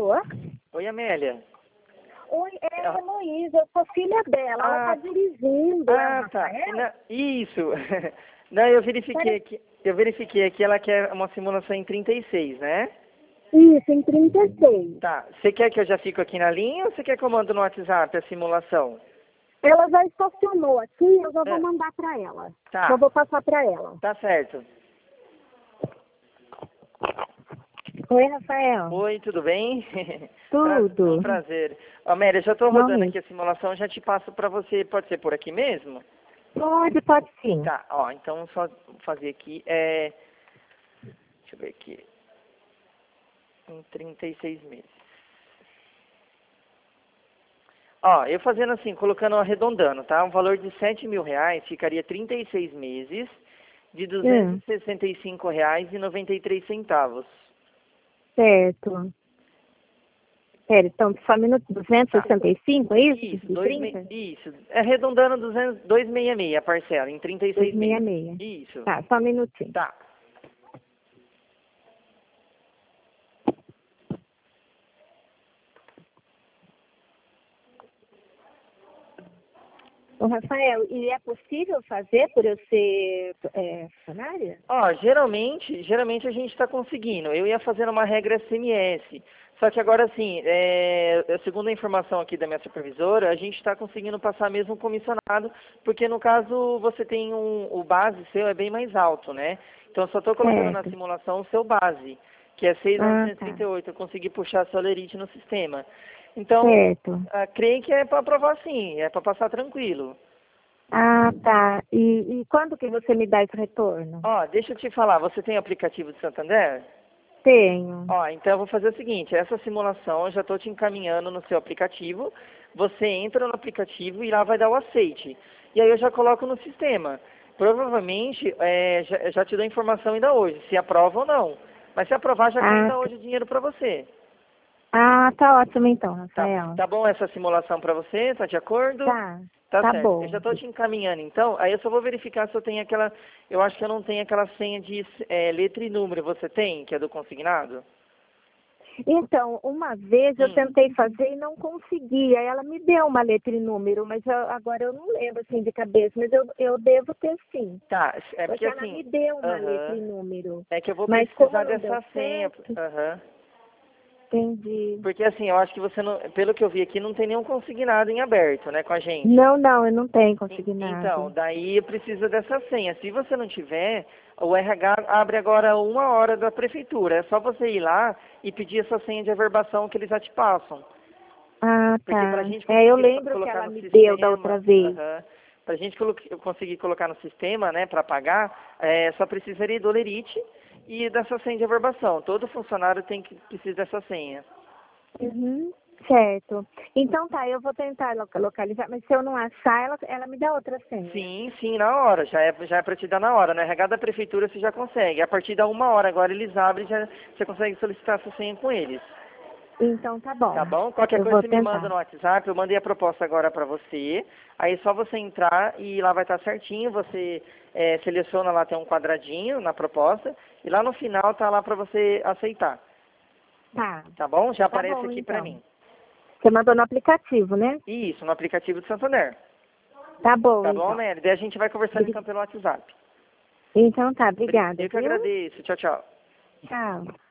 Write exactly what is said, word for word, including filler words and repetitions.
Alô? Oi, Amélia. Oi, é a Heloísa, eu sou filha dela, Ah, ela tá dirigindo. É Ah, o tá. Rafael? Não, isso. Não, eu verifiquei Pare- aqui. Eu verifiquei aqui, ela quer uma simulação em trinta e seis, né? Isso, em trinta e seis. Tá. Você quer que eu já fico aqui na linha ou você quer que eu mando no WhatsApp a simulação? Ela já estacionou aqui, eu já vou É. mandar pra ela. Tá. Já vou passar pra ela. Tá certo. Oi, Rafael. Oi, tudo bem? Tudo. Um prazer. Amélia, já tô rodando Realmente. aqui a simulação, já te passo pra você. Pode ser por aqui mesmo? Pode, pode sim. Tá, ó, então só fazer aqui, é... Deixa eu ver aqui. Em trinta e seis meses. Ó, eu fazendo assim, colocando, arredondando, tá? Um valor de sete mil reais ficaria trinta e seis meses de duzentos e sessenta e cinco reais e noventa e três centavos. Certo. Pera, então, só um minuto, duzentos e sessenta e cinco, é isso? Isso, De dois, trinta? me... Isso, arredondando duzentos, duzentos e sessenta e seis a parcela, em trinta e seis duzentos e sessenta e meses. seis. Isso. Tá, só um minutinho. Tá. Ô, Rafael, e é possível fazer por eu ser é, funcionária? Ó, geralmente, geralmente a gente está conseguindo. Eu ia fazendo uma regra S M S. Só que agora, assim, é, segundo a informação aqui da minha supervisora, a gente está conseguindo passar mesmo comissionado, porque no caso você tem um, o base seu é bem mais alto, né? Então eu só estou colocando na Certo. simulação o seu base, que é seis mil Ah, novecentos e tá. trinta e oito. Eu consegui puxar a Solerite no sistema. Então, Certo. ah, creio que é para aprovar sim, é para passar tranquilo. Ah, tá. E, e quando que você me dá esse retorno? Ó, deixa eu te falar, você tem aplicativo de Santander? Tenho. Ó, então eu vou fazer o seguinte, essa simulação eu já estou te encaminhando no seu aplicativo, você entra no aplicativo e lá vai dar o aceite. E aí eu já coloco no sistema. Provavelmente, é, já, já te dou informação ainda hoje, se aprova ou não. Mas se aprovar, já cai Ah, ainda hoje o dinheiro para você. ah, tá ótimo então, Tá, Rafael. tá bom essa simulação para você? Tá de acordo? Tá, Tá tá certo. Eu bom. já estou te encaminhando, então. Aí eu só vou verificar se eu tenho aquela... Eu acho que eu não tenho aquela senha de é, letra e número. Você tem, que é do consignado? Então, uma vez eu Hum. tentei fazer e não consegui. Aí ela me deu uma letra e número, mas eu- agora eu não lembro assim de cabeça, mas eu, eu devo ter sim. Tá, é porque Porque ela assim... me deu uma letra Aham. e número. É que eu vou Mas como precisar não deu dessa senha. certo, Aham. entendi. Porque assim, eu acho que você não... Pelo que eu vi aqui, não tem nenhum consignado em aberto, né, com a gente. Não, não, eu não tenho En- Então, consignado. daí precisa dessa senha. Se você não tiver, o R H abre agora uma hora da prefeitura. É só você ir lá e pedir essa senha de averbação que eles já te passam. Ah, Porque para a tá. gente É, eu conseguir co- lembro que colocar ela no me deu da outra sistema, vez. para a gente colo- conseguir colocar no sistema, né, para pagar, é, só precisaria do Olerite e dessa senha de averbação. Todo funcionário tem que precisa dessa senha. Uhum, certo. Então tá, eu vou tentar loca- localizar, mas se eu não achar, ela, ela me dá outra senha. Sim, sim, na hora. Já é, já é para te dar na hora. No R H da prefeitura você já consegue. A partir da uma hora agora eles abrem e já você consegue solicitar essa senha com eles. Então tá bom. Tá bom? Qualquer Eu coisa vou você me manda tentar. no WhatsApp. Eu mandei a proposta agora para você. Aí é só você entrar e lá vai estar certinho. Você é, seleciona lá, tem um quadradinho na proposta. E lá no final tá lá para você aceitar. Tá. Tá bom? Já Tá aparece bom, aqui para então. mim. Você mandou no aplicativo, né? Isso, no aplicativo do Santander. Tá bom, Tá bom, então. Amélia? Daí a gente vai conversando então pelo WhatsApp. Então tá, Bri- obrigada, Eu que viu? agradeço. Tchau, tchau. Tchau.